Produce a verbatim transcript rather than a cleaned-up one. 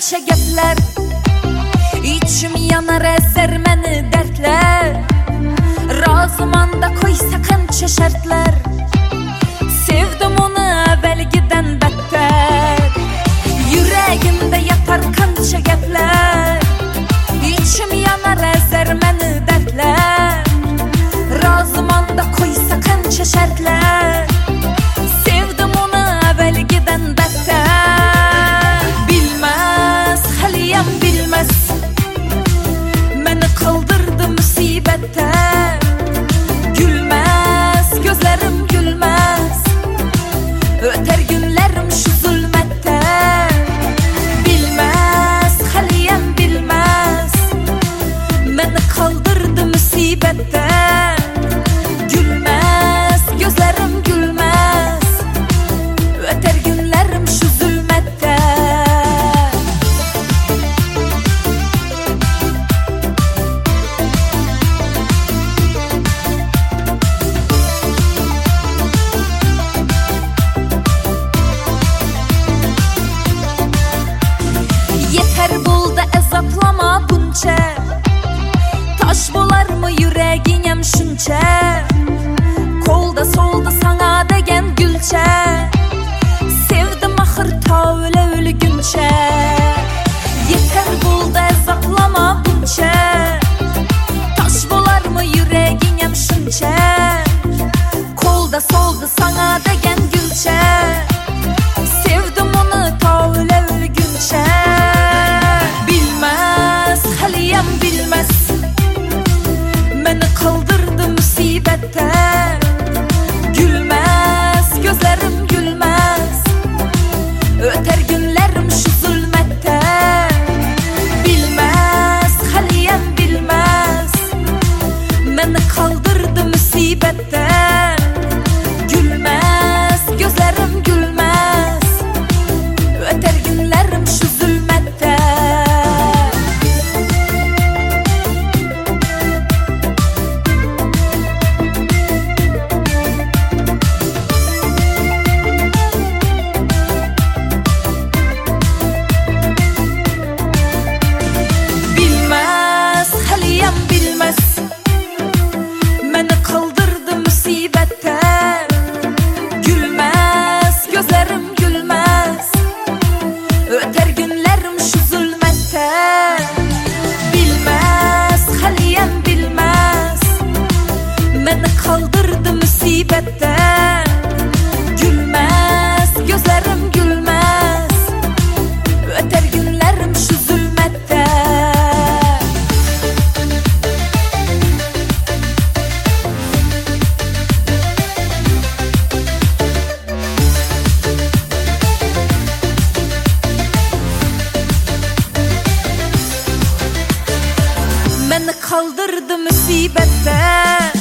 qancha gaplar, içim yanar ezer meni dertler. Razımanda koysa qancha shartlar, sevdim onu avvalgidan battar. Yuragimda yatar qancha gaplar, içim yanar ezer meni dertler. Razımanda koysa qancha shartlar, sevdim onu avvalgidan battar. Bilmez, haliyam bilmez, meni qoldirdi musibatda. Gülmez, gözlerim gülmez, öter günlerim şu zulmette. Bilmez, haliyam bilmez, meni qoldirdi musibatda. Gülmez, gözlerim gülmez, öter günlerim şu zulmette. Yeter buldu azoblama buncha, taş bo'larmi yuragingam shuncha. Qo'lda soldi sana degan gulcha, sevdim axir to o'la o'lguncha. Yeter buldu azoblama buncha, taş bo'larmi yuragingam shuncha. Qo'lda soldi sana degan gulcha, sevdim onu to o'la o'lguncha. Bilmez, haliyam bilmez, meni qoldirdi musibatda. Gülmez, gözlerim gülmez, öter günlerim şu zulmette. Bilmez, haliyam bilmez, meni qoldirdi musibatda. Gülmez, gözlerim gülmez, öter günlerim şu zulmette. Bilmez, haliyam bilmez, meni qoldirdi musibatda. Gülmez, gözlerim gülmez, öter günlerim şu zulmette. Bilmez, haliyam bilmez, meni qoldirdi musibatda. Gülmez, gözlerim gülmez, öter günlerim şu zulmette. Meni qoldirdi musibatda.